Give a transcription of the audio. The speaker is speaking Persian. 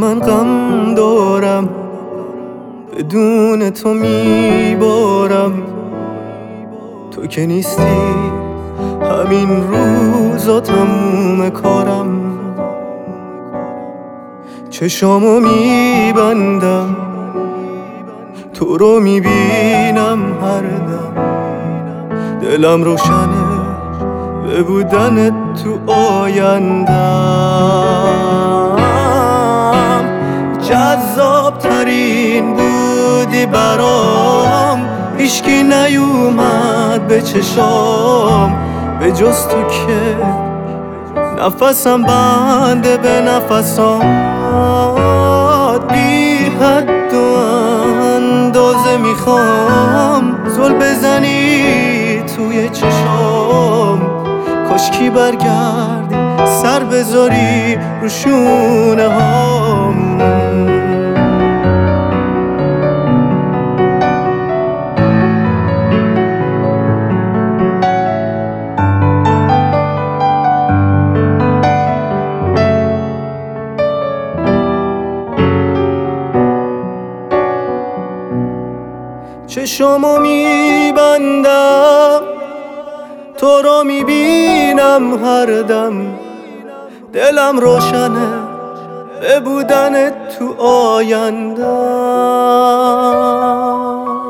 من غم دارم، بدون تو میبارم. تو که نیستی همین روزا تموم کارم. چشامو میبندم، تو رو میبینم هر دم. دلم روشنه به بودنت تو آیندم. جذاب ترین بودی برام، هیچکی نیومد به چشام به جز تو که نفسم بنده به نفسات. بی حد و اندازه میخوام زل بزنی توی چشام. کاشکی برگردی سر بذاری رو شونه هام. چشامو میبندم، تو رو میبینم هر دم. دلم روشنه به بودنت تو آیندم.